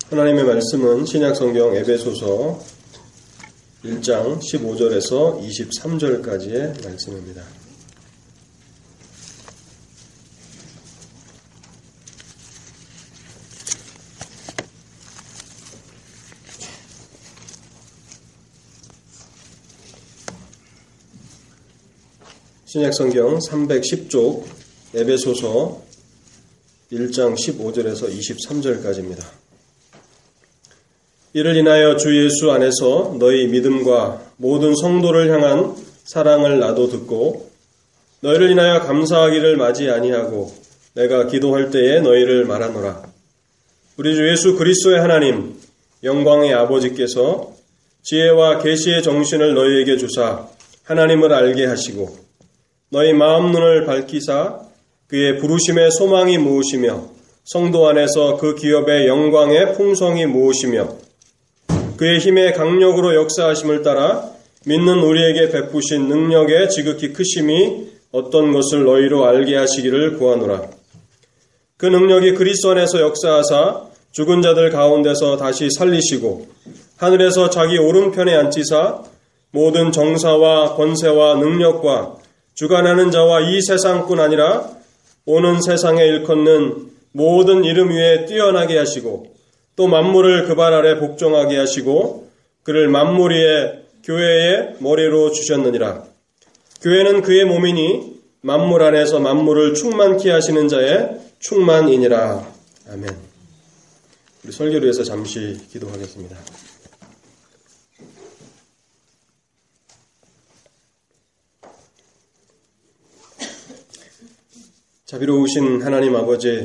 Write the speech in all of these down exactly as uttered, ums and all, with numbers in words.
하나님의 말씀은 신약성경 에베소서 일 장 십오 절에서 이십삼 절까지의 말씀입니다. 신약성경 삼백십 쪽 에베소서 일 장 십오 절에서 이십삼 절까지입니다. 이를 인하여 주 예수 안에서 너희 믿음과 모든 성도를 향한 사랑을 나도 듣고 너희를 인하여 감사하기를 마지 아니하고 내가 기도할 때에 너희를 말하노라. 우리 주 예수 그리스도의 하나님 영광의 아버지께서 지혜와 계시의 정신을 너희에게 주사 하나님을 알게 하시고 너희 마음 눈을 밝히사 그의 부르심의 소망이 무엇이며 성도 안에서 그 기업의 영광의 풍성이 무엇이며 그의 힘의 강력으로 역사하심을 따라 믿는 우리에게 베푸신 능력의 지극히 크심이 어떤 것을 너희로 알게 하시기를 구하노라. 그 능력이 그리스도 안에서 역사하사 죽은 자들 가운데서 다시 살리시고 하늘에서 자기 오른편에 앉히사 모든 정사와 권세와 능력과 주관하는 자와 이 세상뿐 아니라 오는 세상에 일컫는 모든 이름 위에 뛰어나게 하시고 또 만물을 그 발 아래 복종하게 하시고 그를 만물 위에 교회의 머리로 주셨느니라. 교회는 그의 몸이니 만물 안에서 만물을 충만케 하시는 자의 충만이니라. 아멘. 우리 설교를 위해서 잠시 기도하겠습니다. 자비로우신 하나님 아버지,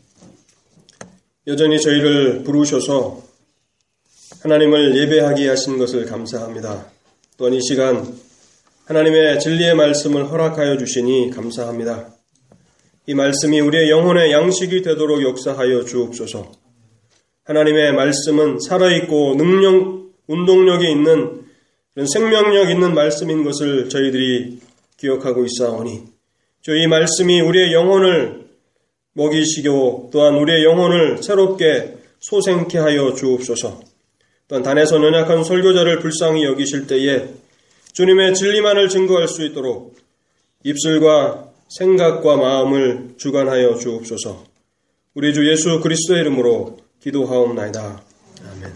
여전히 저희를 부르셔서 하나님을 예배하게 하신 것을 감사합니다. 또한 이 시간 하나님의 진리의 말씀을 허락하여 주시니 감사합니다. 이 말씀이 우리의 영혼의 양식이 되도록 역사하여 주옵소서. 하나님의 말씀은 살아있고 능력, 운동력이 있는 그런 생명력 있는 말씀인 것을 저희들이 기억하고 있사오니 주 이 말씀이 우리의 영혼을 먹이시고 또한 우리의 영혼을 새롭게 소생케 하여 주옵소서. 또한 단에서 연약한 설교자를 불쌍히 여기실 때에 주님의 진리만을 증거할 수 있도록 입술과 생각과 마음을 주관하여 주옵소서. 우리 주 예수 그리스도의 이름으로 기도하옵나이다. 아멘.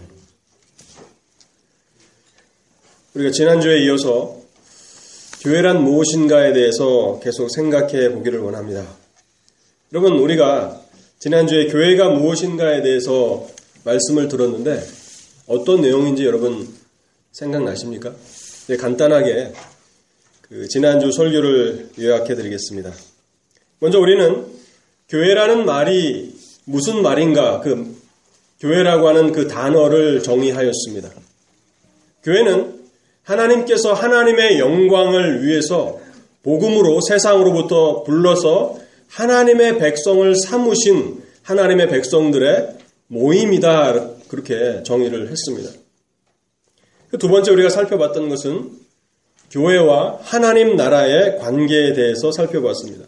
우리가 지난주에 이어서 교회란 무엇인가에 대해서 계속 생각해 보기를 원합니다. 여러분, 우리가 지난주에 교회가 무엇인가에 대해서 말씀을 들었는데 어떤 내용인지 여러분 생각나십니까? 네, 간단하게 그 지난주 설교를 요약해 드리겠습니다. 먼저 우리는 교회라는 말이 무슨 말인가, 그 교회라고 하는 그 단어를 정의하였습니다. 교회는 하나님께서 하나님의 영광을 위해서 복음으로 세상으로부터 불러서 하나님의 백성을 삼으신 하나님의 백성들의 모임이다. 그렇게 정의를 했습니다. 두 번째 우리가 살펴봤던 것은 교회와 하나님 나라의 관계에 대해서 살펴봤습니다.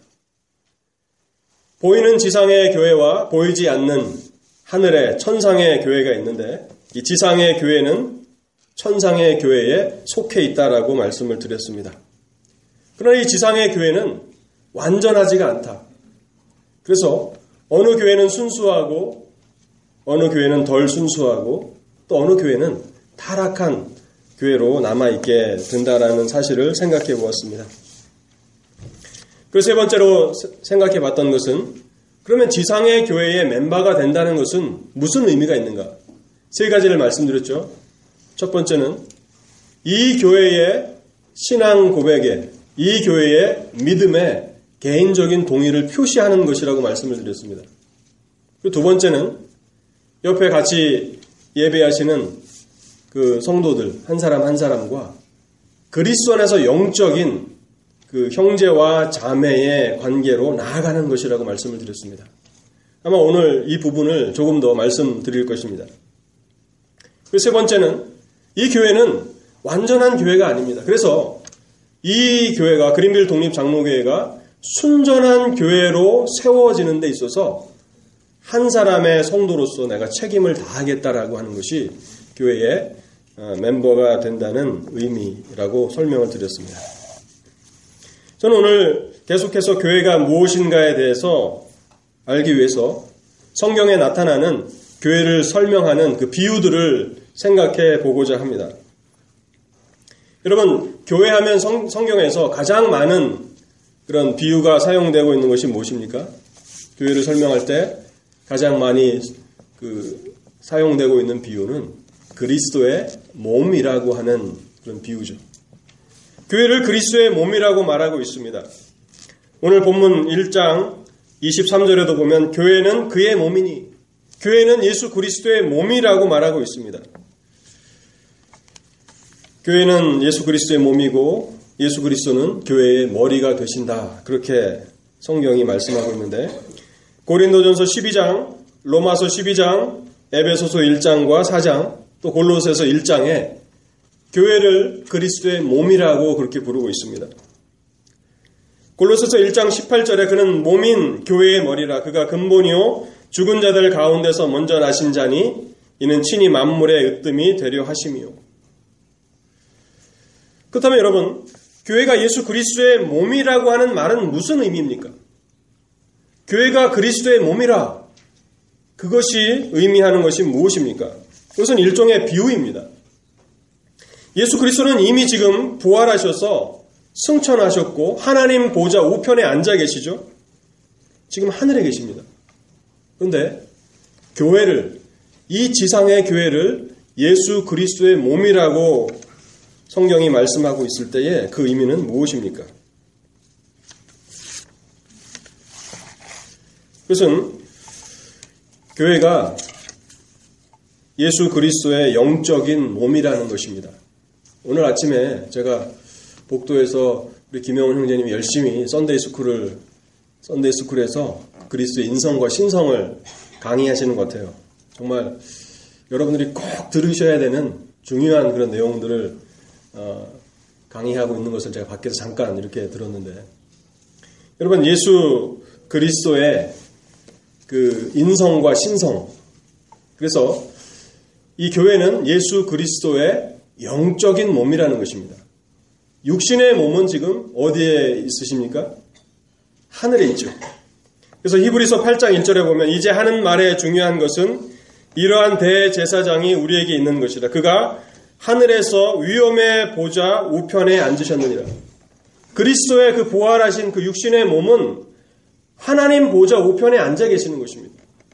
보이는 지상의 교회와 보이지 않는 하늘의 천상의 교회가 있는데 이 지상의 교회는 천상의 교회에 속해 있다라고 말씀을 드렸습니다. 그러나 이 지상의 교회는 완전하지가 않다. 그래서 어느 교회는 순수하고 어느 교회는 덜 순수하고 또 어느 교회는 타락한 교회로 남아있게 된다라는 사실을 생각해 보았습니다. 그래서 세 번째로 생각해 봤던 것은 그러면 지상의 교회의 멤버가 된다는 것은 무슨 의미가 있는가? 세 가지를 말씀드렸죠. 첫 번째는 이 교회의 신앙 고백에, 이 교회의 믿음에 개인적인 동의를 표시하는 것이라고 말씀을 드렸습니다. 그리고 두 번째는 옆에 같이 예배하시는 그 성도들 한 사람 한 사람과 그리스도 안에서 영적인 그 형제와 자매의 관계로 나아가는 것이라고 말씀을 드렸습니다. 아마 오늘 이 부분을 조금 더 말씀드릴 것입니다. 그리고 세 번째는 이 교회는 완전한 교회가 아닙니다. 그래서 이 교회가 그린빌 독립장로교회가 순전한 교회로 세워지는 데 있어서 한 사람의 성도로서 내가 책임을 다하겠다라고 하는 것이 교회의 멤버가 된다는 의미라고 설명을 드렸습니다. 저는 오늘 계속해서 교회가 무엇인가에 대해서 알기 위해서 성경에 나타나는 교회를 설명하는 그 비유들을 생각해 보고자 합니다. 여러분, 교회하면 성, 성경에서 가장 많은 그런 비유가 사용되고 있는 것이 무엇입니까? 교회를 설명할 때 가장 많이 그 사용되고 있는 비유는 그리스도의 몸이라고 하는 그런 비유죠. 교회를 그리스도의 몸이라고 말하고 있습니다. 오늘 본문 일 장 이십삼 절에도 보면 교회는 그의 몸이니, 교회는 예수 그리스도의 몸이라고 말하고 있습니다. 교회는 예수 그리스도의 몸이고 예수 그리스도는 교회의 머리가 되신다. 그렇게 성경이 말씀하고 있는데 고린도전서 십이 장, 로마서 십이 장, 에베소서 일 장과 사 장, 또 골로새서 일 장에 교회를 그리스도의 몸이라고 그렇게 부르고 있습니다. 골로새서 일 장 십팔 절에 그는 몸인 교회의 머리라. 그가 근본이요 죽은 자들 가운데서 먼저 나신 자니 이는 친히 만물의 으뜸이 되려 하심이요. 그렇다면 여러분, 교회가 예수 그리스도의 몸이라고 하는 말은 무슨 의미입니까? 교회가 그리스도의 몸이라. 그것이 의미하는 것이 무엇입니까? 그것은 일종의 비유입니다. 예수 그리스도는 이미 지금 부활하셔서 승천하셨고 하나님 보좌 우편에 앉아 계시죠. 지금 하늘에 계십니다. 그런데 교회를, 이 지상의 교회를 예수 그리스도의 몸이라고 성경이 말씀하고 있을 때에 그 의미는 무엇입니까? 그것은 교회가 예수 그리스도의 영적인 몸이라는 것입니다. 오늘 아침에 제가 복도에서 우리 김영훈 형제님이 열심히 썬데이 스쿨을 썬데이 스쿨에서 그리스도의 인성과 신성을 강의하시는 것 같아요. 정말 여러분들이 꼭 들으셔야 되는 중요한 그런 내용들을 어, 강의하고 있는 것을 제가 밖에서 잠깐 이렇게 들었는데, 여러분, 예수 그리스도의 그 인성과 신성, 그래서 이 교회는 예수 그리스도의 영적인 몸이라는 것입니다. 육신의 몸은 지금 어디에 있으십니까? 하늘에 있죠. 그래서 히브리서 팔 장 일 절에 보면 이제 하는 말의 중요한 것은 이러한 대제사장이 우리에게 있는 것이다. 그가 하늘에서 위엄의 보좌 우편에 앉으셨느니라. 그리스도의 그 부활하신 그 육신의 몸은 하나님 보좌 우편에 앉아 계시는 것입니다.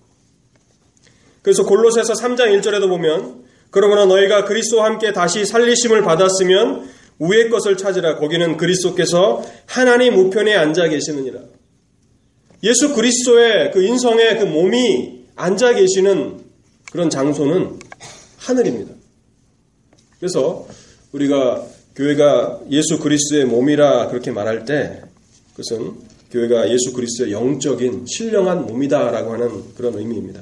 그래서 골로새서 삼 장 일 절에도 보면 그러므로 너희가 그리스도와 함께 다시 살리심을 받았으면 위의 것을 찾으라. 거기는 그리스도께서 하나님 우편에 앉아 계시느니라. 예수 그리스도의 그 인성의 그 몸이 앉아 계시는 그런 장소는 하늘입니다. 그래서 우리가 교회가 예수 그리스도의 몸이라 그렇게 말할 때 그것은 교회가 예수 그리스도의 영적인 신령한 몸이다라고 하는 그런 의미입니다.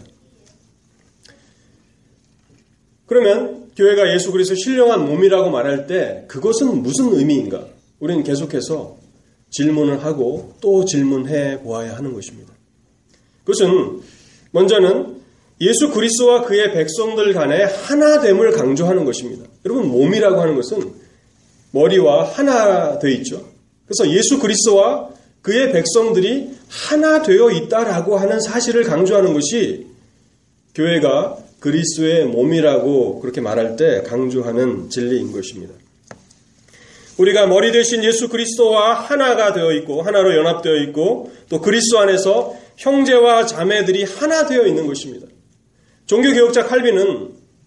그러면 교회가 예수 그리스도의 신령한 몸이라고 말할 때 그것은 무슨 의미인가? 우리는 계속해서 질문을 하고 또 질문해 보아야 하는 것입니다. 그것은 먼저는 예수 그리스도와 그의 백성들 간의 하나됨을 강조하는 것입니다. 여러분, 몸이라고 하는 것은 머리와 하나 되어 있죠. 그래서 예수 그리스도와 그의 백성들이 하나 되어 있다라고 하는 사실을 강조하는 것이 교회가 그리스도의 몸이라고 그렇게 말할 때 강조하는 진리인 것입니다. 우리가 머리 되신 예수 그리스도와 하나가 되어 있고 하나로 연합되어 있고 또 그리스도 안에서 형제와 자매들이 하나 되어 있는 것입니다. 종교개혁자 칼빈은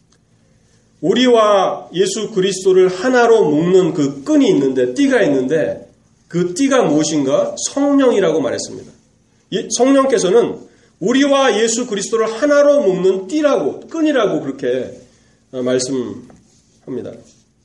우리와 예수 그리스도를 하나로 묶는 그 끈이 있는데, 띠가 있는데 그 띠가 무엇인가? 성령이라고 말했습니다. 성령께서는 우리와 예수 그리스도를 하나로 묶는 띠라고, 끈이라고 그렇게 말씀합니다.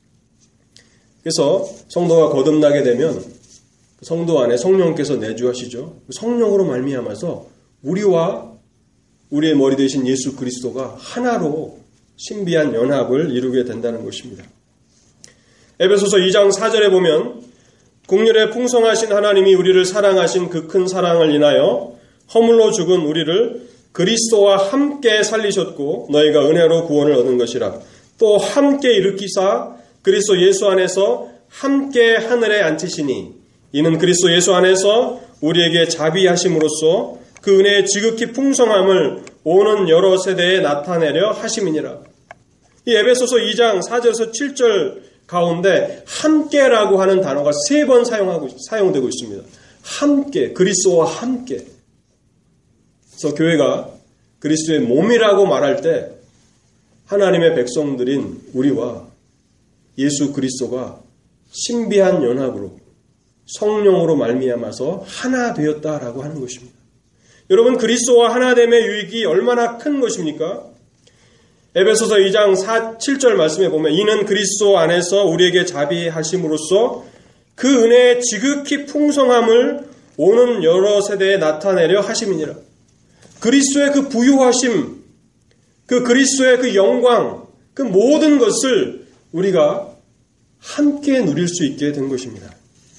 그래서 성도가 거듭나게 되면 성도 안에 성령께서 내주하시죠. 성령으로 말미암아서 우리와 우리의 머리 되신 예수 그리스도가 하나로 신비한 연합을 이루게 된다는 것입니다. 에베소서 이 장 사 절에 보면 긍휼에 풍성하신 하나님이 우리를 사랑하신 그 큰 사랑을 인하여 허물로 죽은 우리를 그리스도와 함께 살리셨고 너희가 은혜로 구원을 얻은 것이라. 또 함께 일으키사 그리스도 예수 안에서 함께 하늘에 앉히시니 이는 그리스도 예수 안에서 우리에게 자비하심으로써 그 은혜의 지극히 풍성함을 오는 여러 세대에 나타내려 하심이니라. 이 에베소서 이 장 사 절에서 칠 절 가운데 함께라고 하는 단어가 세 번 사용하고 사용되고 있습니다. 함께, 그리스도와 함께. 그래서 교회가 그리스도의 몸이라고 말할 때 하나님의 백성들인 우리와 예수 그리스도가 신비한 연합으로 성령으로 말미암아서 하나 되었다라고 하는 것입니다. 여러분, 그리스도와 하나됨의 유익이 얼마나 큰 것입니까? 에베소서 이 장 칠 절 말씀에 보면 이는 그리스도 안에서 우리에게 자비하심으로써 그 은혜의 지극히 풍성함을 오는 여러 세대에 나타내려 하심이니라. 그리스도의 그 부유하심, 그 그리스도의 그 영광, 그 모든 것을 우리가 함께 누릴 수 있게 된 것입니다.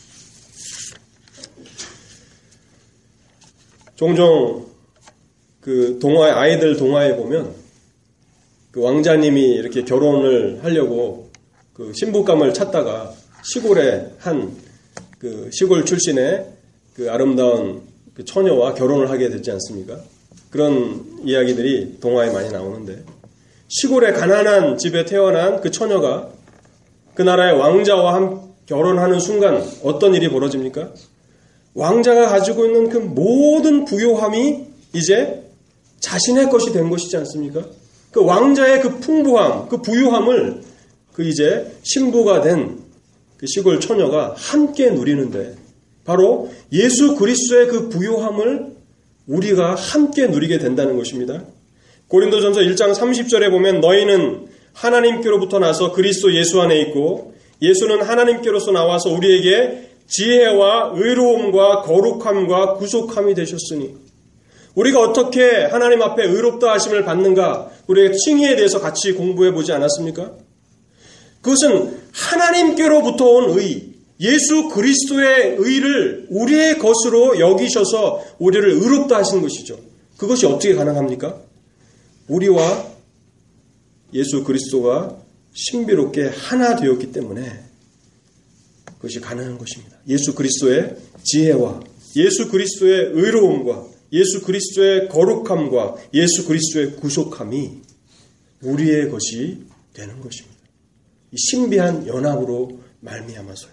종종 그 동화, 아이들 동화에 보면 그 왕자님이 이렇게 결혼을 하려고 그 신부감을 찾다가 시골의 한 그 시골 출신의 그 아름다운 그 처녀와 결혼을 하게 되지 않습니까? 그런 이야기들이 동화에 많이 나오는데 시골의 가난한 집에 태어난 그 처녀가 그 나라의 왕자와 함 결혼하는 순간 어떤 일이 벌어집니까? 왕자가 가지고 있는 그 모든 부요함이 이제 자신의 것이 된 것이지 않습니까? 그 왕자의 그 풍부함, 그 부유함을 그 이제 신부가 된 그 시골 처녀가 함께 누리는데 바로 예수 그리스도의 그 부유함을 우리가 함께 누리게 된다는 것입니다. 고린도전서 일 장 삼십 절에 보면 너희는 하나님께로부터 나서 그리스도 예수 안에 있고 예수는 하나님께로서 나와서 우리에게 지혜와 의로움과 거룩함과 구속함이 되셨으니 우리가 어떻게 하나님 앞에 의롭다 하심을 받는가 우리의 칭의에 대해서 같이 공부해 보지 않았습니까? 그것은 하나님께로부터 온 의, 예수 그리스도의 의를 우리의 것으로 여기셔서 우리를 의롭다 하신 것이죠. 그것이 어떻게 가능합니까? 우리와 예수 그리스도가 신비롭게 하나 되었기 때문에 그것이 가능한 것입니다. 예수 그리스도의 지혜와 예수 그리스도의 의로움과 예수 그리스도의 거룩함과 예수 그리스도의 구속함이 우리의 것이 되는 것입니다. 이 신비한 연합으로 말미암아서요.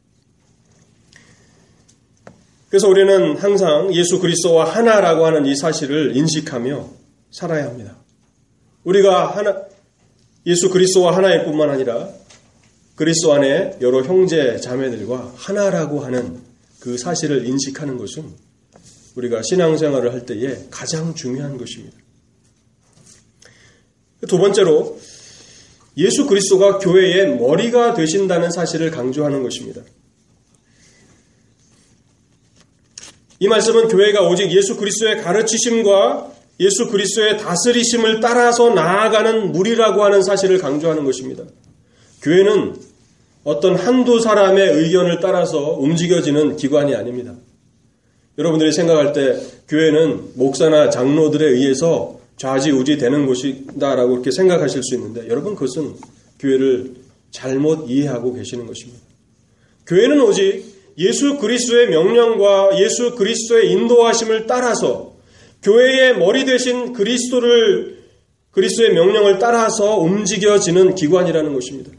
그래서 우리는 항상 예수 그리스도와 하나라고 하는 이 사실을 인식하며 살아야 합니다. 우리가 하나, 예수 그리스도와 하나일 뿐만 아니라 그리스도 안에 여러 형제 자매들과 하나라고 하는 그 사실을 인식하는 것은 우리가 신앙생활을 할 때에 가장 중요한 것입니다. 두 번째로 예수 그리스도가 교회의 머리가 되신다는 사실을 강조하는 것입니다. 이 말씀은 교회가 오직 예수 그리스도의 가르치심과 예수 그리스도의 다스리심을 따라서 나아가는 무리라고 하는 사실을 강조하는 것입니다. 교회는 어떤 한두 사람의 의견을 따라서 움직여지는 기관이 아닙니다. 여러분들이 생각할 때 교회는 목사나 장로들에 의해서 좌지우지 되는 곳이다라고 이렇게 생각하실 수 있는데 여러분 그것은 교회를 잘못 이해하고 계시는 것입니다. 교회는 오직 예수 그리스도의 명령과 예수 그리스도의 인도하심을 따라서 교회의 머리 되신 그리스도를 그리스도의 명령을 따라서 움직여지는 기관이라는 것입니다.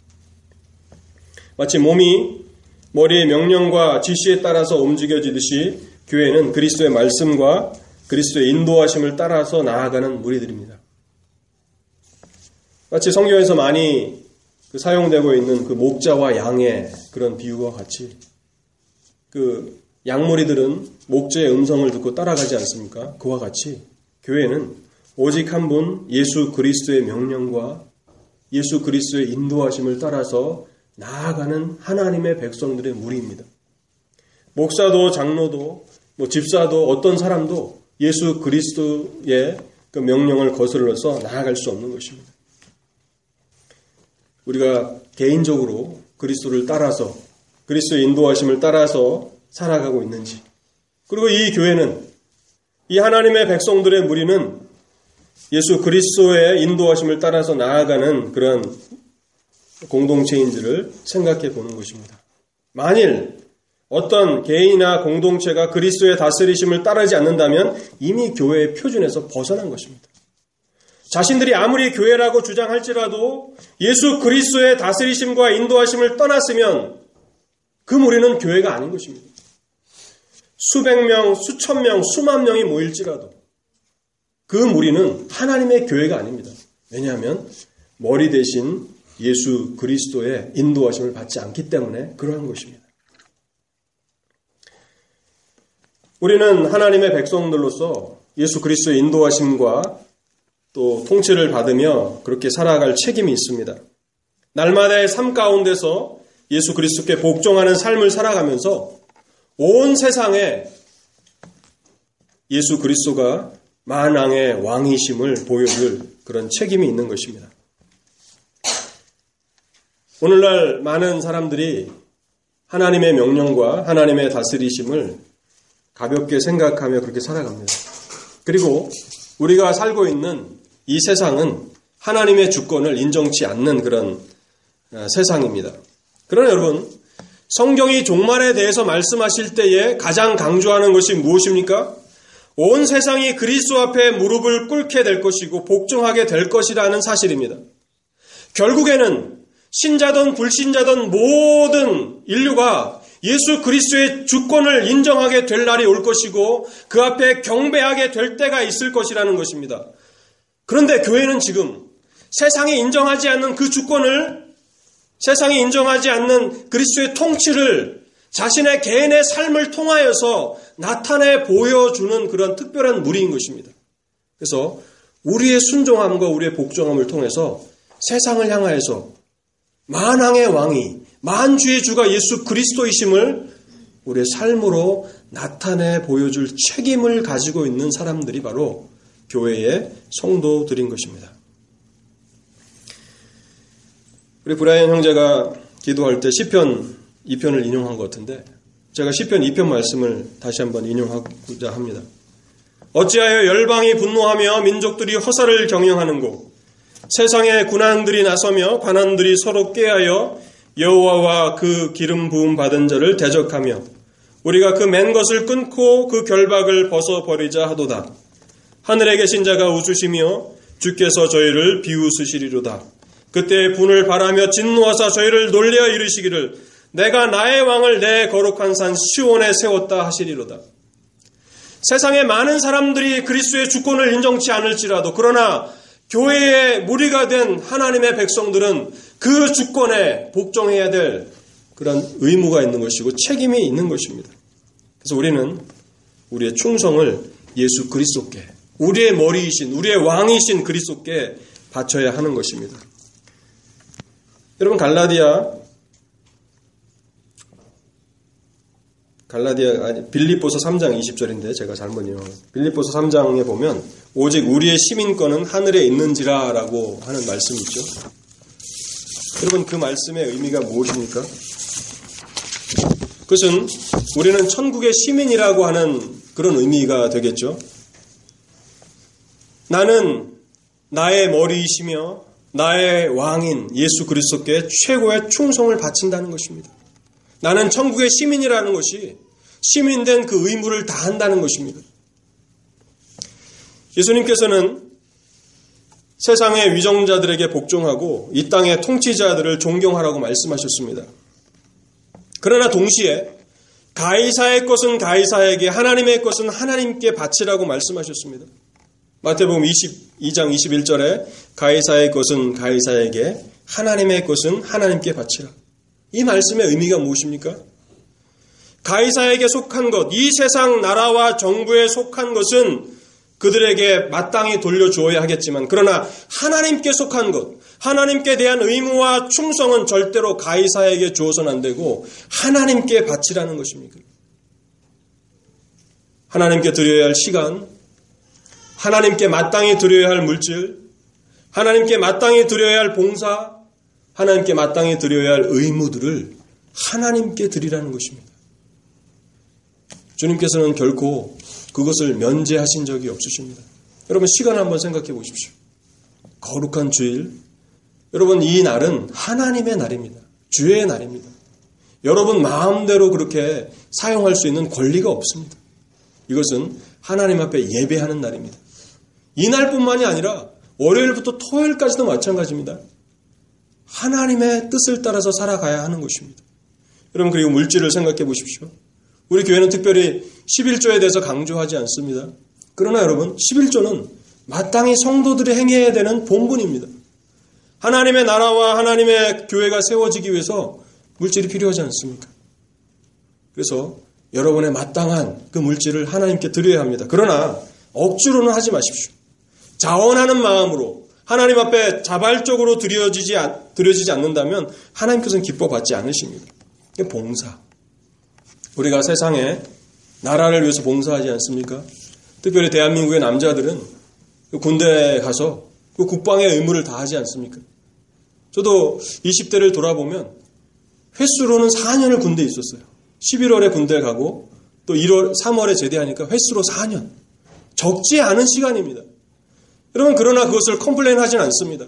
마치 몸이 머리의 명령과 지시에 따라서 움직여지듯이 교회는 그리스도의 말씀과 그리스도의 인도하심을 따라서 나아가는 무리들입니다. 마치 성경에서 많이 그 사용되고 있는 그 목자와 양의 그런 비유와 같이 그 양무리들은 목자의 음성을 듣고 따라가지 않습니까? 그와 같이 교회는 오직 한 분 예수 그리스도의 명령과 예수 그리스도의 인도하심을 따라서 나아가는 하나님의 백성들의 무리입니다. 목사도 장로도 뭐 집사도 어떤 사람도 예수 그리스도의 그 명령을 거슬러서 나아갈 수 없는 것입니다. 우리가 개인적으로 그리스도를 따라서 그리스도의 인도하심을 따라서 살아가고 있는지 그리고 이 교회는 이 하나님의 백성들의 무리는 예수 그리스도의 인도하심을 따라서 나아가는 그런 공동체인지를 생각해 보는 것입니다. 만일 어떤 개인이나 공동체가 그리스도의 다스리심을 따르지 않는다면 이미 교회의 표준에서 벗어난 것입니다. 자신들이 아무리 교회라고 주장할지라도 예수 그리스도의 다스리심과 인도하심을 떠났으면 그 무리는 교회가 아닌 것입니다. 수백 명, 수천 명, 수만 명이 모일지라도 그 무리는 하나님의 교회가 아닙니다. 왜냐하면 머리 대신 예수 그리스도의 인도하심을 받지 않기 때문에 그러한 것입니다. 우리는 하나님의 백성들로서 예수 그리스도의 인도하심과 또 통치를 받으며 그렇게 살아갈 책임이 있습니다. 날마다의 삶 가운데서 예수 그리스도께 복종하는 삶을 살아가면서 온 세상에 예수 그리스도가 만왕의 왕이심을 보여줄 그런 책임이 있는 것입니다. 오늘날 많은 사람들이 하나님의 명령과 하나님의 다스리심을 가볍게 생각하며 그렇게 살아갑니다. 그리고 우리가 살고 있는 이 세상은 하나님의 주권을 인정치 않는 그런 세상입니다. 그러나 여러분, 성경이 종말에 대해서 말씀하실 때에 가장 강조하는 것이 무엇입니까? 온 세상이 그리스도 앞에 무릎을 꿇게 될 것이고 복종하게 될 것이라는 사실입니다. 결국에는 신자든 불신자든 모든 인류가 예수 그리스도의 주권을 인정하게 될 날이 올 것이고 그 앞에 경배하게 될 때가 있을 것이라는 것입니다. 그런데 교회는 지금 세상이 인정하지 않는 그 주권을, 세상이 인정하지 않는 그리스도의 통치를 자신의 개인의 삶을 통하여서 나타내 보여주는 그런 특별한 무리인 것입니다. 그래서 우리의 순종함과 우리의 복종함을 통해서 세상을 향하여서 만왕의 왕이, 만주의 주가 예수 그리스도이심을 우리의 삶으로 나타내 보여줄 책임을 가지고 있는 사람들이 바로 교회의 성도들인 것입니다. 우리 브라이언 형제가 기도할 때 시편 이 편을 인용한 것 같은데 제가 시편 이 편 말씀을 다시 한번 인용하고자 합니다. 어찌하여 열방이 분노하며 민족들이 허사를 경영하는고 세상의 군왕들이 나서며 관원들이 서로 꾀하여 여호와와 그 기름 부음 받은 자를 대적하며 우리가 그 맨 것을 끊고 그 결박을 벗어버리자 하도다. 하늘에 계신 자가 웃으시며 주께서 저희를 비웃으시리로다. 그때 분을 바라며 진노하사 저희를 놀려 이르시기를 내가 나의 왕을 내 거룩한 산 시온에 세웠다 하시리로다. 세상의 많은 사람들이 그리스도의 주권을 인정치 않을지라도 그러나 교회의 무리가 된 하나님의 백성들은 그 주권에 복종해야 될 그런 의무가 있는 것이고 책임이 있는 것입니다. 그래서 우리는 우리의 충성을 예수 그리스도께, 우리의 머리이신, 우리의 왕이신 그리스도께 바쳐야 하는 것입니다. 여러분 갈라디아 갈라디아 아니 빌립보서 삼 장 이십 절인데 제가 잘못 읽어요. 빌립보서 삼 장에 보면 오직 우리의 시민권은 하늘에 있는지라라고 하는 말씀이 있죠. 여러분 그 말씀의 의미가 무엇입니까? 그것은 우리는 천국의 시민이라고 하는 그런 의미가 되겠죠. 나는 나의 머리이시며 나의 왕인 예수 그리스도께 최고의 충성을 바친다는 것입니다. 나는 천국의 시민이라는 것이 시민된 그 의무를 다한다는 것입니다. 예수님께서는 세상의 위정자들에게 복종하고 이 땅의 통치자들을 존경하라고 말씀하셨습니다. 그러나 동시에 가이사의 것은 가이사에게, 하나님의 것은 하나님께 바치라고 말씀하셨습니다. 마태복음 이십이 장 이십일 절에 가이사의 것은 가이사에게, 하나님의 것은 하나님께 바치라. 이 말씀의 의미가 무엇입니까? 가이사에게 속한 것, 이 세상 나라와 정부에 속한 것은 그들에게 마땅히 돌려주어야 하겠지만 그러나 하나님께 속한 것, 하나님께 대한 의무와 충성은 절대로 가이사에게 주어서는 안 되고 하나님께 바치라는 것입니다. 하나님께 드려야 할 시간, 하나님께 마땅히 드려야 할 물질, 하나님께 마땅히 드려야 할 봉사, 하나님께 마땅히 드려야 할 의무들을 하나님께 드리라는 것입니다. 주님께서는 결코 그것을 면제하신 적이 없으십니다. 여러분 시간 한번 생각해 보십시오. 거룩한 주일, 여러분 이 날은 하나님의 날입니다. 주의 날입니다. 여러분 마음대로 그렇게 사용할 수 있는 권리가 없습니다. 이것은 하나님 앞에 예배하는 날입니다. 이 날뿐만이 아니라 월요일부터 토요일까지도 마찬가지입니다. 하나님의 뜻을 따라서 살아가야 하는 것입니다. 여러분 그리고 물질을 생각해 보십시오. 우리 교회는 특별히 십일조에 대해서 강조하지 않습니다. 그러나 여러분 십일조는 마땅히 성도들이 행해야 되는 본분입니다. 하나님의 나라와 하나님의 교회가 세워지기 위해서 물질이 필요하지 않습니까? 그래서 여러분의 마땅한 그 물질을 하나님께 드려야 합니다. 그러나 억지로는 하지 마십시오. 자원하는 마음으로 하나님 앞에 자발적으로 드려지지, 드려지지 않는다면 하나님께서는 기뻐받지 않으십니다. 봉사. 우리가 세상에 나라를 위해서 봉사하지 않습니까? 특별히 대한민국의 남자들은 군대에 가서 그 국방의 의무를 다하지 않습니까? 저도 이십 대를 돌아보면 횟수로는 사 년을 군대에 있었어요. 십일월에 군대에 가고 또 일월, 삼월에 제대하니까 횟수로 사 년. 적지 않은 시간입니다. 여러분 그러나 그것을 컴플레인 하진 않습니다.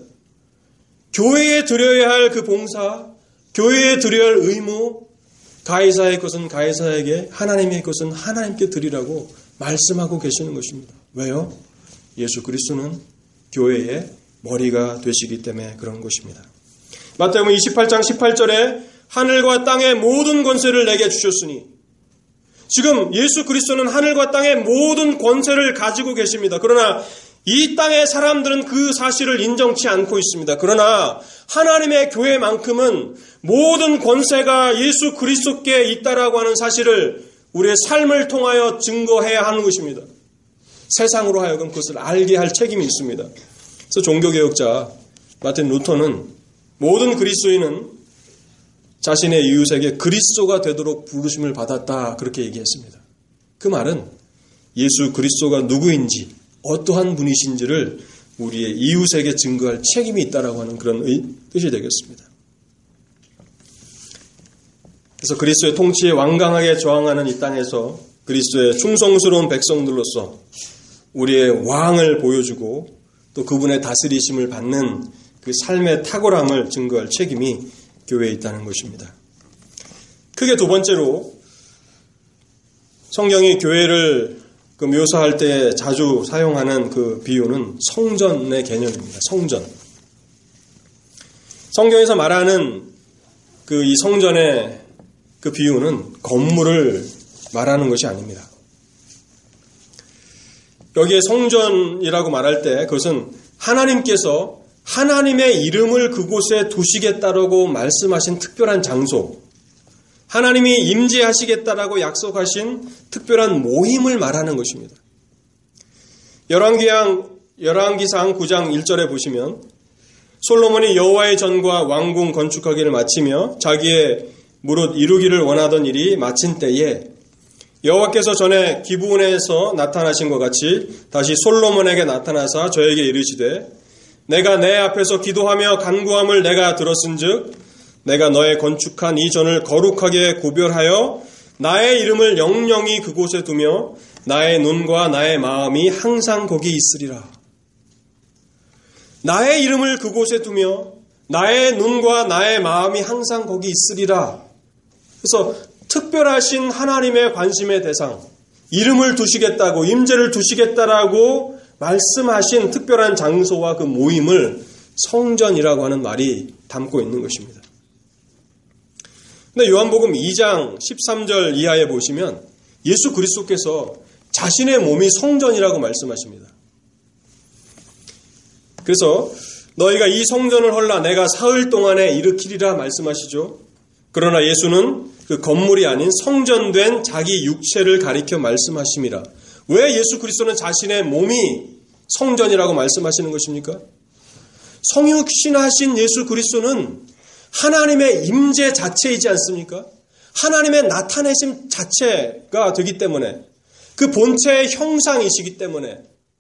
교회에 드려야 할 그 봉사, 교회에 드려야 할 의무, 가이사의 것은 가이사에게, 하나님의 것은 하나님께 드리라고 말씀하고 계시는 것입니다. 왜요? 예수 그리스도는 교회의 머리가 되시기 때문에 그런 것입니다. 마태복음 이십팔 장 십팔 절에 하늘과 땅의 모든 권세를 내게 주셨으니, 지금 예수 그리스도는 하늘과 땅의 모든 권세를 가지고 계십니다. 그러나 이 땅의 사람들은 그 사실을 인정치 않고 있습니다. 그러나 하나님의 교회만큼은 모든 권세가 예수 그리스도께 있다라고 하는 사실을 우리의 삶을 통하여 증거해야 하는 것입니다. 세상으로 하여금 그것을 알게 할 책임이 있습니다. 그래서 종교개혁자 마틴 루터는 모든 그리스도인은 자신의 이웃에게 그리스도가 되도록 부르심을 받았다, 그렇게 얘기했습니다. 그 말은 예수 그리스도가 누구인지, 어떠한 분이신지를 우리의 이웃에게 증거할 책임이 있다라고 하는 그런 의, 뜻이 되겠습니다. 그래서 그리스도의 통치에 완강하게 저항하는 이 땅에서 그리스도의 충성스러운 백성들로서 우리의 왕을 보여주고 또 그분의 다스리심을 받는 그 삶의 탁월함을 증거할 책임이 교회에 있다는 것입니다. 크게 두 번째로 성경이 교회를 그 묘사할 때 자주 사용하는 그 비유는 성전의 개념입니다. 성전. 성경에서 말하는 그 이 성전의 그 비유는 건물을 말하는 것이 아닙니다. 여기에 성전이라고 말할 때 그것은 하나님께서 하나님의 이름을 그곳에 두시겠다라고 말씀하신 특별한 장소, 하나님이 임재하시겠다라고 약속하신 특별한 모임을 말하는 것입니다. 열왕기상, 열왕기상 구 장 일 절에 보시면 솔로몬이 여호와의 전과 왕궁 건축하기를 마치며 자기의 무릇 이루기를 원하던 일이 마친 때에 여호와께서 전에 기브온에서 나타나신 것 같이 다시 솔로몬에게 나타나사 저에게 이르시되 내가 내 앞에서 기도하며 간구함을 내가 들었은즉 내가 너의 건축한 이 전을 거룩하게 구별하여 나의 이름을 영영히 그곳에 두며 나의 눈과 나의 마음이 항상 거기 있으리라. 나의 이름을 그곳에 두며 나의 눈과 나의 마음이 항상 거기 있으리라. 그래서 특별하신 하나님의 관심의 대상, 이름을 두시겠다고, 임재를 두시겠다라고 말씀하신 특별한 장소와 그 모임을 성전이라고 하는 말이 담고 있는 것입니다. 근데 요한복음 이 장 십삼 절 이하에 보시면 예수 그리스도께서 자신의 몸이 성전이라고 말씀하십니다. 그래서 너희가 이 성전을 헐라 내가 사흘 동안에 일으키리라 말씀하시죠. 그러나 예수는 그 건물이 아닌 성전된 자기 육체를 가리켜 말씀하심이라. 왜 예수 그리스도는 자신의 몸이 성전이라고 말씀하시는 것입니까? 성육신하신 예수 그리스도는 하나님의 임재 자체이지 않습니까? 하나님의 나타내심 자체가 되기 때문에, 그 본체의 형상이시기 때문에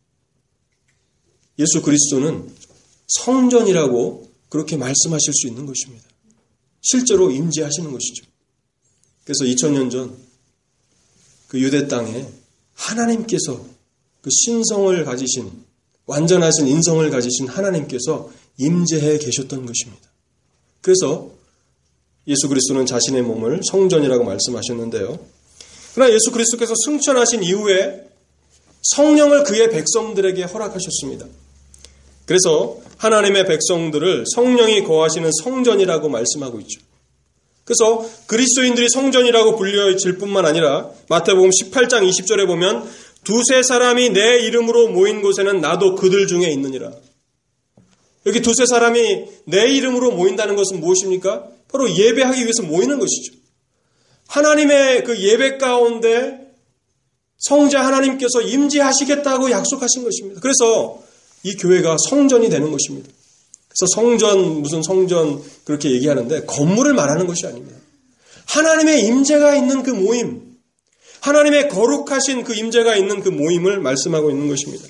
예수 그리스도는 성전이라고 그렇게 말씀하실 수 있는 것입니다. 실제로 임재하시는 것이죠. 그래서 이천 년 전 그 유대 땅에 하나님께서 그 신성을 가지신, 완전하신 인성을 가지신 하나님께서 임재해 계셨던 것입니다. 그래서 예수 그리스도는 자신의 몸을 성전이라고 말씀하셨는데요. 그러나 예수 그리스도께서 승천하신 이후에 성령을 그의 백성들에게 허락하셨습니다. 그래서 하나님의 백성들을 성령이 거하시는 성전이라고 말씀하고 있죠. 그래서 그리스도인들이 성전이라고 불려질 뿐만 아니라 마태복음 십팔 장 이십 절에 보면 두세 사람이 내 이름으로 모인 곳에는 나도 그들 중에 있느니라. 여기 두세 사람이 내 이름으로 모인다는 것은 무엇입니까? 바로 예배하기 위해서 모이는 것이죠. 하나님의 그 예배 가운데 성자 하나님께서 임재하시겠다고 약속하신 것입니다. 그래서 이 교회가 성전이 되는 것입니다. 그래서 성전, 무슨 성전 그렇게 얘기하는데 건물을 말하는 것이 아닙니다. 하나님의 임재가 있는 그 모임, 하나님의 거룩하신 그 임재가 있는 그 모임을 말씀하고 있는 것입니다.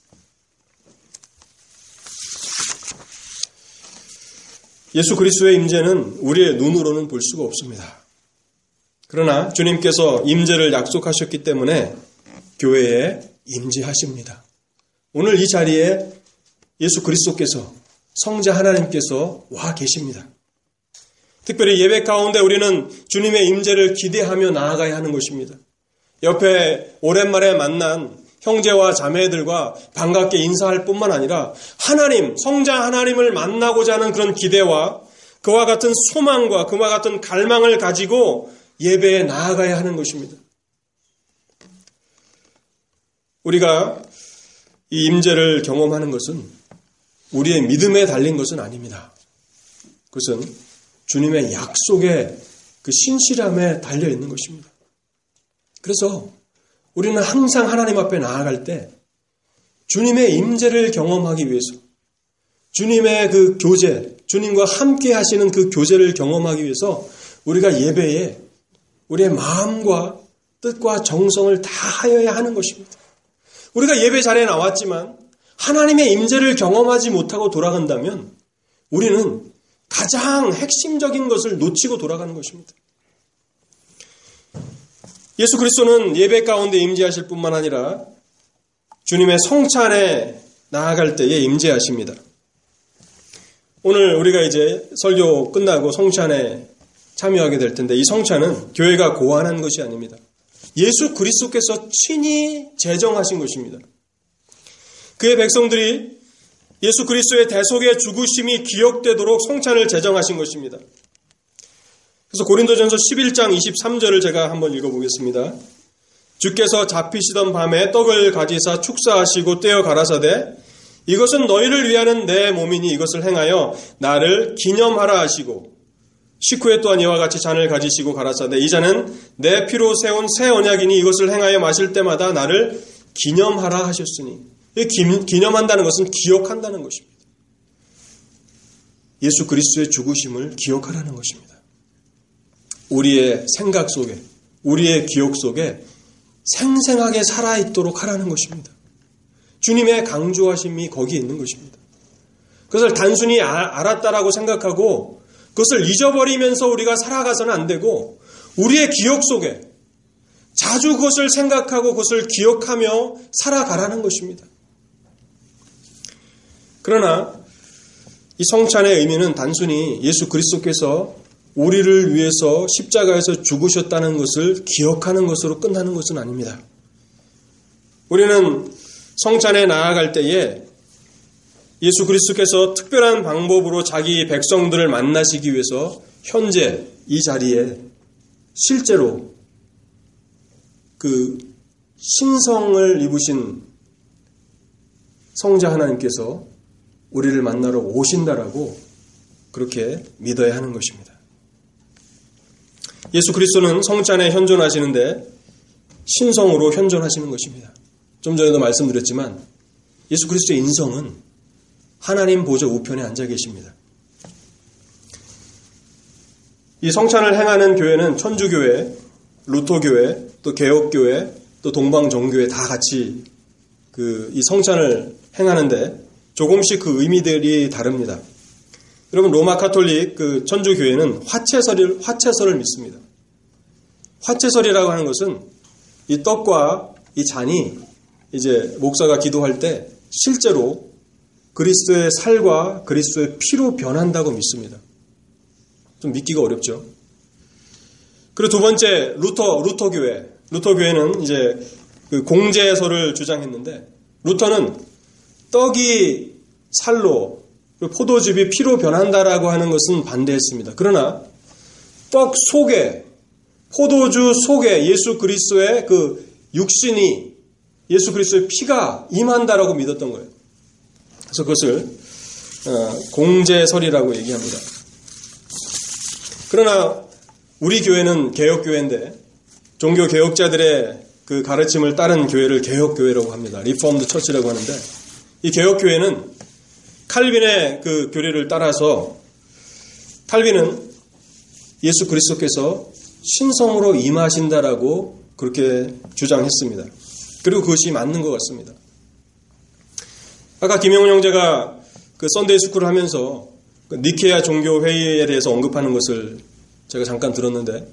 예수 그리스도의 임재는 우리의 눈으로는 볼 수가 없습니다. 그러나 주님께서 임재를 약속하셨기 때문에 교회에 임재하십니다. 오늘 이 자리에 예수 그리스도께서, 성자 하나님께서 와 계십니다. 특별히 예배 가운데 우리는 주님의 임재를 기대하며 나아가야 하는 것입니다. 옆에 오랜만에 만난 형제와 자매들과 반갑게 인사할 뿐만 아니라 하나님, 성자 하나님을 만나고자 하는 그런 기대와 그와 같은 소망과 그와 같은 갈망을 가지고 예배에 나아가야 하는 것입니다. 우리가 이 임재를 경험하는 것은 우리의 믿음에 달린 것은 아닙니다. 그것은 주님의 약속의 그 신실함에 달려 있는 것입니다. 그래서 우리는 항상 하나님 앞에 나아갈 때 주님의 임재를 경험하기 위해서, 주님의 그 교제, 주님과 함께 하시는 그 교제를 경험하기 위해서 우리가 예배에 우리의 마음과 뜻과 정성을 다하여야 하는 것입니다. 우리가 예배 자리에 나왔지만 하나님의 임재를 경험하지 못하고 돌아간다면 우리는 가장 핵심적인 것을 놓치고 돌아가는 것입니다. 예수 그리스도는 예배 가운데 임재하실 뿐만 아니라 주님의 성찬에 나아갈 때에 임재하십니다. 오늘 우리가 이제 설교 끝나고 성찬에 참여하게 될 텐데 이 성찬은 교회가 고안한 것이 아닙니다. 예수 그리스도께서 친히 제정하신 것입니다. 그의 백성들이 예수 그리스도의 대속의 죽으심이 기억되도록 성찬을 제정하신 것입니다. 그래서 고린도전서 십일 장 이십삼 절을 제가 한번 읽어보겠습니다. 주께서 잡히시던 밤에 떡을 가지사 축사하시고 떼어 가라사대 이것은 너희를 위하는 내 몸이니 이것을 행하여 나를 기념하라 하시고 식후에 또한 이와 같이 잔을 가지시고 가라사대 이 잔은 내 피로 세운 새 언약이니 이것을 행하여 마실 때마다 나를 기념하라 하셨으니 기념한다는 것은 기억한다는 것입니다. 예수 그리스도의 죽으심을 기억하라는 것입니다. 우리의 생각 속에, 우리의 기억 속에 생생하게 살아있도록 하라는 것입니다. 주님의 강조하심이 거기에 있는 것입니다. 그것을 단순히 알았다라고 생각하고 그것을 잊어버리면서 우리가 살아가서는 안 되고 우리의 기억 속에 자주 그것을 생각하고 그것을 기억하며 살아가라는 것입니다. 그러나 이 성찬의 의미는 단순히 예수 그리스도께서 우리를 위해서 십자가에서 죽으셨다는 것을 기억하는 것으로 끝나는 것은 아닙니다. 우리는 성찬에 나아갈 때에 예수 그리스도께서 특별한 방법으로 자기 백성들을 만나시기 위해서 현재 이 자리에 실제로 그 신성을 입으신 성자 하나님께서 우리를 만나러 오신다라고 그렇게 믿어야 하는 것입니다. 예수 그리스도는 성찬에 현존하시는데 신성으로 현존하시는 것입니다. 좀 전에도 말씀드렸지만 예수 그리스도의 인성은 하나님 보좌 우편에 앉아 계십니다. 이 성찬을 행하는 교회는 천주교회, 루터교회, 또 개혁교회, 또 동방정교회 다 같이 그 이 성찬을 행하는데 조금씩 그 의미들이 다릅니다. 여러분 로마 카톨릭 그 천주교회는 화채설을 화채설을 믿습니다. 화채설이라고 하는 것은 이 떡과 이 잔이 이제 목사가 기도할 때 실제로 그리스도의 살과 그리스도의 피로 변한다고 믿습니다. 좀 믿기가 어렵죠. 그리고 두 번째, 루터, 루터 교회. 루터 교회는 이제 그 공제설을 주장했는데, 루터는 떡이 살로, 포도즙이 피로 변한다라고 하는 것은 반대했습니다. 그러나 떡 속에, 포도주 속에 예수 그리스도의 그 육신이, 예수 그리스도의 피가 임한다라고 믿었던 거예요. 그래서 그것을 공제설이라고 얘기합니다. 그러나 우리 교회는 개혁교회인데 종교 개혁자들의 그 가르침을 따른 교회를 개혁교회라고 합니다. 리포먼드 처치라고 하는데, 이 개혁교회는 칼빈의 그 교리를 따라서 칼빈은 예수 그리스도께서 신성으로 임하신다라고 그렇게 주장했습니다. 그리고 그것이 맞는 것 같습니다. 아까 김영훈 형제가 그 썬데이 스쿨을 하면서 그 니케아 종교 회의에 대해서 언급하는 것을 제가 잠깐 들었는데,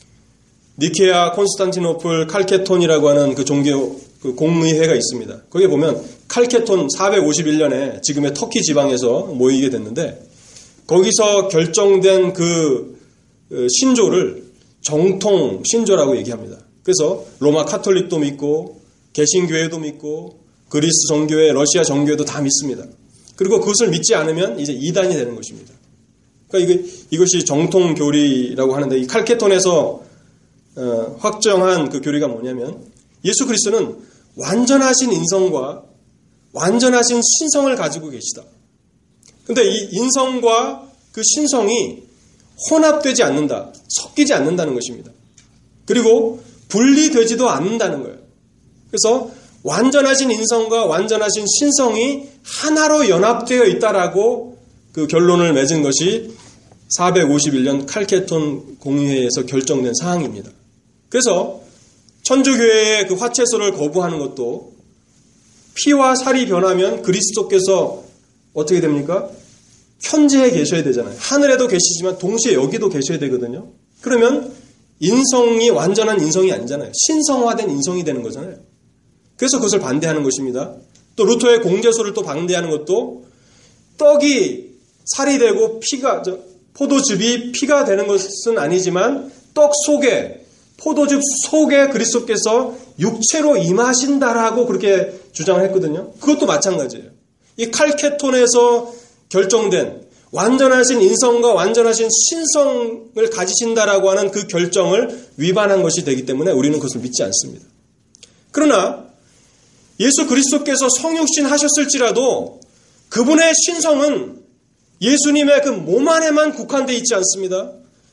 니케아, 콘스탄티노플, 칼케톤이라고 하는 그 종교 그 공의회가 있습니다. 거기에 보면 칼케톤 사백오십일 년에 지금의 터키 지방에서 모이게 됐는데, 거기서 결정된 그 신조를 정통 신조라고 얘기합니다. 그래서 로마 카톨릭도 믿고 개신교회도 믿고 그리스 정교회, 러시아 정교회도 다 믿습니다. 그리고 그것을 믿지 않으면 이제 이단이 되는 것입니다. 그러니까 이게, 이것이 정통 교리라고 하는데, 이 칼케톤에서 어, 확정한 그 교리가 뭐냐면, 예수 그리스도는 완전하신 인성과 완전하신 신성을 가지고 계시다. 근데 이 인성과 그 신성이 혼합되지 않는다, 섞이지 않는다는 것입니다. 그리고 분리되지도 않는다는 거예요. 그래서 완전하신 인성과 완전하신 신성이 하나로 연합되어 있다라고 그 결론을 맺은 것이 사백오십일 년 칼케톤 공의회에서 결정된 사항입니다. 그래서 천주교회의 그 화채소를 거부하는 것도, 피와 살이 변하면 그리스도께서 어떻게 됩니까? 현재에 계셔야 되잖아요. 하늘에도 계시지만 동시에 여기도 계셔야 되거든요. 그러면 인성이 완전한 인성이 아니잖아요. 신성화된 인성이 되는 거잖아요. 그래서 그것을 반대하는 것입니다. 또 루터의 공제소를 또 반대하는 것도, 떡이 살이 되고 피가, 포도즙이 피가 되는 것은 아니지만 떡 속에, 포도즙 속에 그리스도께서 육체로 임하신다라고 그렇게 주장을 했거든요. 그것도 마찬가지예요. 이 칼케톤에서 결정된 완전하신 인성과 완전하신 신성을 가지신다라고 하는 그 결정을 위반한 것이 되기 때문에 우리는 그것을 믿지 않습니다. 그러나 예수 그리스도께서 성육신 하셨을지라도 그분의 신성은 예수님의 그 몸 안에만 국한되어 있지 않습니다.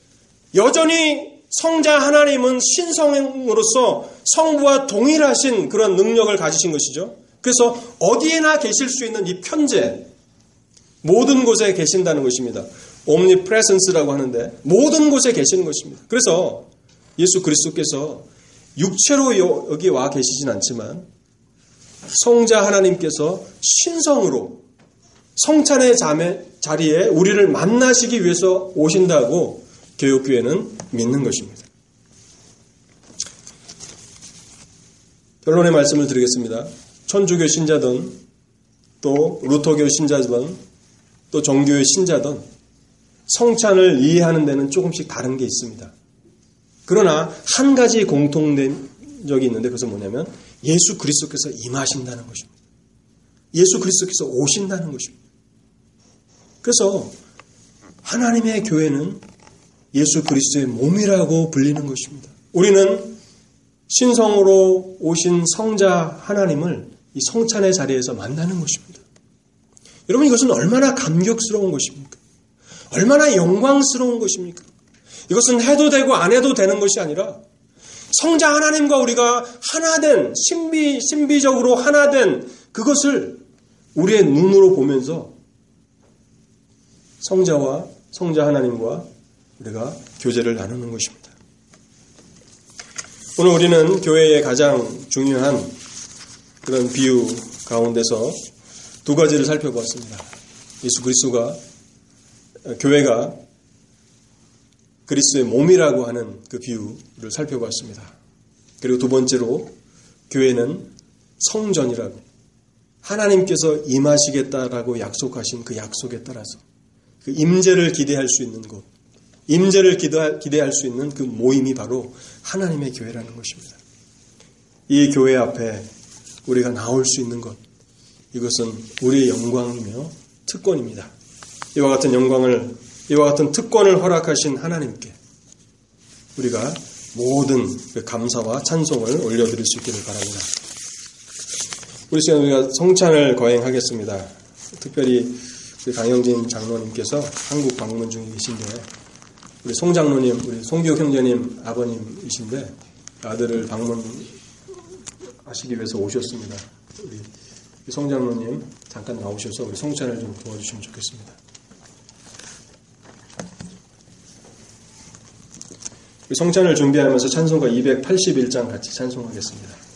여전히 성자 하나님은 신성으로서 성부와 동일하신 그런 능력을 가지신 것이죠. 그래서 어디에나 계실 수 있는 이 편재, 모든 곳에 계신다는 것입니다. omnipresence라고 하는데 모든 곳에 계시는 것입니다. 그래서 예수 그리스도께서 육체로 여기 와 계시진 않지만 성자 하나님께서 신성으로 성찬의 자리에 우리를 만나시기 위해서 오신다고 개혁교회는 믿는 것입니다. 결론의 말씀을 드리겠습니다. 천주교 신자든 또 루터교 신자든 또 정교의 신자든 성찬을 이해하는 데는 조금씩 다른 게 있습니다. 그러나 한 가지 공통된 적이 있는데, 그것은 뭐냐면 예수 그리스도께서 임하신다는 것입니다. 예수 그리스도께서 오신다는 것입니다. 그래서 하나님의 교회는 예수 그리스도의 몸이라고 불리는 것입니다. 우리는 신성으로 오신 성자 하나님을 이 성찬의 자리에서 만나는 것입니다. 여러분, 이것은 얼마나 감격스러운 것입니까? 얼마나 영광스러운 것입니까? 이것은 해도 되고 안 해도 되는 것이 아니라 성자 하나님과 우리가 하나된, 신비, 신비적으로 하나된 그것을 우리의 눈으로 보면서 성자와 성자 하나님과 우리가 교제를 나누는 것입니다. 오늘 우리는 교회의 가장 중요한 그런 비유 가운데서 두 가지를 살펴보았습니다. 예수 그리스도가, 교회가 그리스도의 몸이라고 하는 그 비유를 살펴보았습니다. 그리고 두 번째로 교회는 성전이라고, 하나님께서 임하시겠다라고 약속하신 그 약속에 따라서 그 임재를 기대할 수 있는 곳, 임재를 기대할 수 있는 그 모임이 바로 하나님의 교회라는 것입니다. 이 교회 앞에 우리가 나올 수 있는 것, 이것은 우리의 영광이며 특권입니다. 이와 같은 영광을, 이와 같은 특권을 허락하신 하나님께 우리가 모든 그 감사와 찬송을 올려드릴 수 있기를 바랍니다. 우리 시간 우리가 성찬을 거행하겠습니다. 특별히 우리 강영진 장로님께서 한국 방문 중에 계신데, 우리 송 장로님, 우리 송기욱 형제님 아버님이신데 아들을 방문하시기 위해서 오셨습니다. 우리 송 장로님 잠깐 나오셔서 우리 성찬을 좀 도와주시면 좋겠습니다. 성찬을 준비하면서 찬송가 이백팔십일 장 같이 찬송하겠습니다.